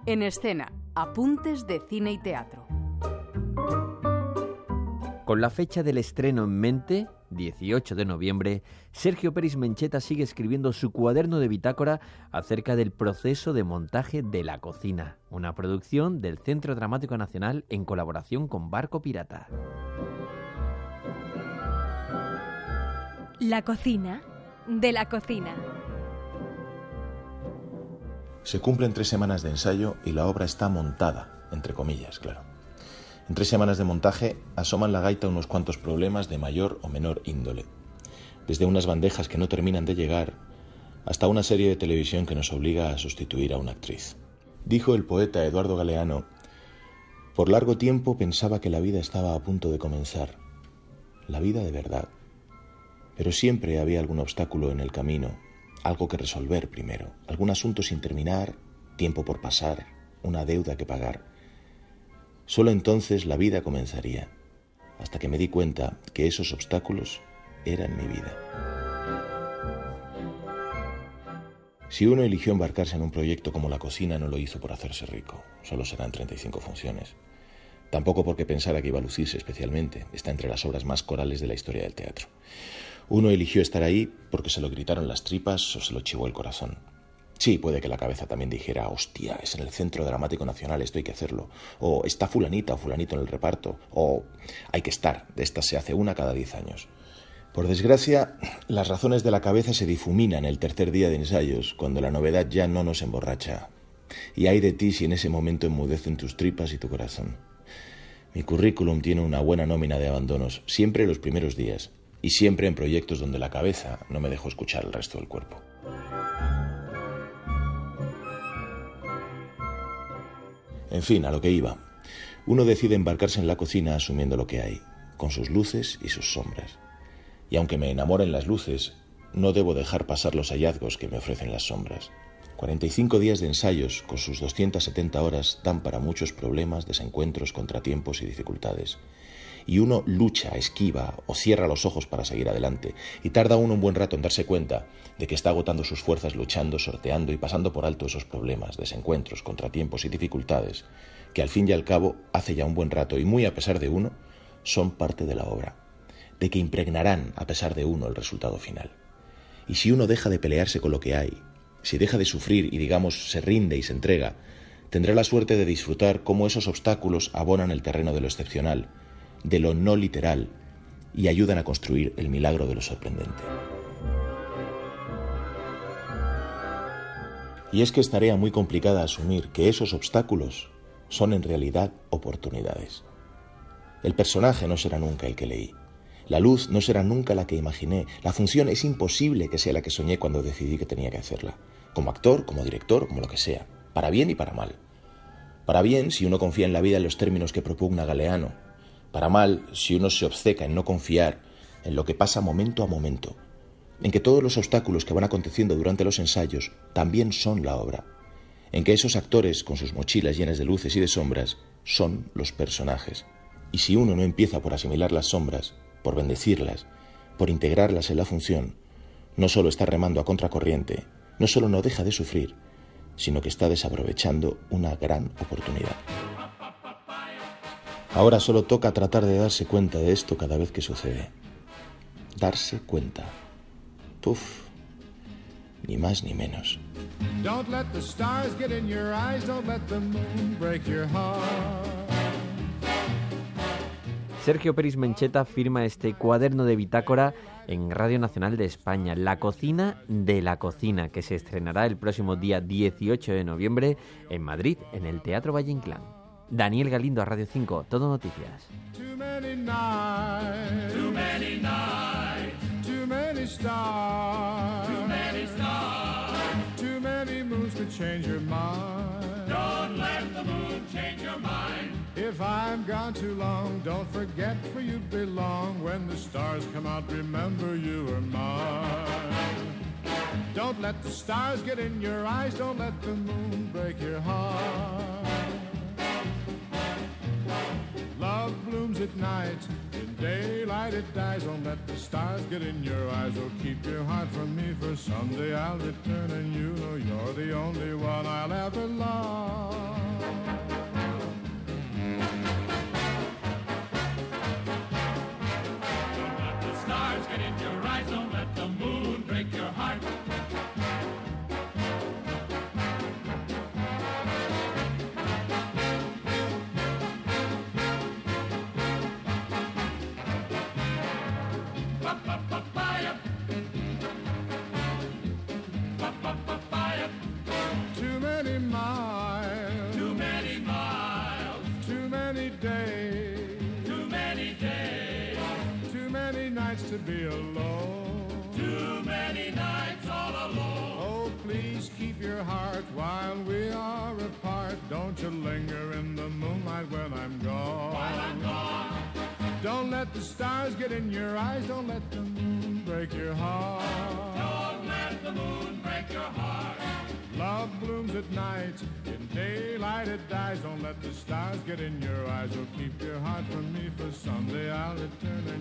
En escena, apuntes de cine y teatro. Con la fecha del estreno en mente, 18 de noviembre, Sergio Peris Mencheta sigue escribiendo su cuaderno de bitácora acerca del proceso de montaje de La Cocina, una producción del Centro Dramático Nacional en colaboración con Barco Pirata. La cocina de la cocina. Se cumplen 3 semanas de ensayo y la obra está montada, entre comillas, claro. En 3 semanas de montaje asoman la gaita unos cuantos problemas de mayor o menor índole. Desde unas bandejas que no terminan de llegar, hasta una serie de televisión que nos obliga a sustituir a una actriz. Dijo el poeta Eduardo Galeano: por largo tiempo pensaba que la vida estaba a punto de comenzar. La vida de verdad. Pero siempre había algún obstáculo en el camino, algo que resolver primero, algún asunto sin terminar, tiempo por pasar, una deuda que pagar. Solo entonces la vida comenzaría, hasta que me di cuenta que esos obstáculos eran mi vida. Si uno eligió embarcarse en un proyecto como La Cocina, no lo hizo por hacerse rico, solo serán 35 funciones. Tampoco porque pensara que iba a lucirse especialmente, está entre las obras más corales de la historia del teatro. Uno eligió estar ahí porque se lo gritaron las tripas o se lo chivó el corazón. Sí, puede que la cabeza también dijera: hostia, es en el Centro Dramático Nacional, esto hay que hacerlo. O está fulanita o fulanito en el reparto. O hay que estar, de estas se hace una cada 10 años. Por desgracia, las razones de la cabeza se difuminan el tercer día de ensayos, cuando la novedad ya no nos emborracha. Y ay de ti si en ese momento enmudecen tus tripas y tu corazón. Mi currículum tiene una buena nómina de abandonos, siempre los primeros días, y siempre en proyectos donde la cabeza no me dejó escuchar el resto del cuerpo. En fin, a lo que iba. Uno decide embarcarse en La Cocina asumiendo lo que hay, con sus luces y sus sombras. Y aunque me enamoren las luces, no debo dejar pasar los hallazgos que me ofrecen las sombras. 45 días de ensayos, con sus 270 horas, dan para muchos problemas, desencuentros, contratiempos y dificultades. Y uno lucha, esquiva o cierra los ojos para seguir adelante, y tarda uno un buen rato en darse cuenta de que está agotando sus fuerzas luchando, sorteando y pasando por alto esos problemas, desencuentros, contratiempos y dificultades, que al fin y al cabo, hace ya un buen rato y muy a pesar de uno, son parte de la obra, de que impregnarán a pesar de uno el resultado final. Y si uno deja de pelearse con lo que hay, si deja de sufrir y digamos se rinde y se entrega, tendrá la suerte de disfrutar cómo esos obstáculos abonan el terreno de lo excepcional, de lo no literal, y ayudan a construir el milagro de lo sorprendente. Y es que es tarea muy complicada asumir que esos obstáculos son en realidad oportunidades. El personaje no será nunca el que leí. La luz no será nunca la que imaginé. La función es imposible que sea la que soñé cuando decidí que tenía que hacerla. Como actor, como director, como lo que sea. Para bien y para mal. Para bien si uno confía en la vida en los términos que propugna Galeano. Para mal si uno se obceca en no confiar en lo que pasa momento a momento. En que todos los obstáculos que van aconteciendo durante los ensayos también son la obra. En que esos actores, con sus mochilas llenas de luces y de sombras, son los personajes. Y si uno no empieza por asimilar las sombras, por bendecirlas, por integrarlas en la función, no solo está remando a contracorriente, no solo no deja de sufrir, sino que está desaprovechando una gran oportunidad. Ahora solo toca tratar de darse cuenta de esto cada vez que sucede. Darse cuenta. Puf, ni más ni menos. Don't let the stars get in your eyes, don't let the moon break your heart. Sergio Peris Mencheta firma este cuaderno de bitácora en Radio Nacional de España, La Cocina de la Cocina, que se estrenará el próximo día 18 de noviembre en Madrid, en el Teatro Valle Inclán. Daniel Galindo, a Radio 5, Todo Noticias. Too many nights, too many nights, too many stars, too many stars, too many moons could change your mind. Don't let the moon change your mind. If I'm gone too long, don't forget where you belong. When the stars come out, remember you are mine. Don't let the stars get in your eyes, don't let the moon break your heart. Love blooms at night, in daylight it dies. Don't let the stars get in your eyes. Oh, keep your heart from me, for someday I'll return and you know you're the only one I'll ever love. many miles. Too many miles. Too many days. Too many days. Too many nights to be alone. Too many nights all alone. Oh, please keep your heart while we are apart. Don't you linger in the moonlight when I'm gone. While I'm gone. Don't let the stars get in your eyes. Don't let the moon break your heart. Don't let the moon break your heart. Love blooms at night. In daylight it dies. Don't let the stars get in your eyes. Oh, keep your heart from me, for someday I'll return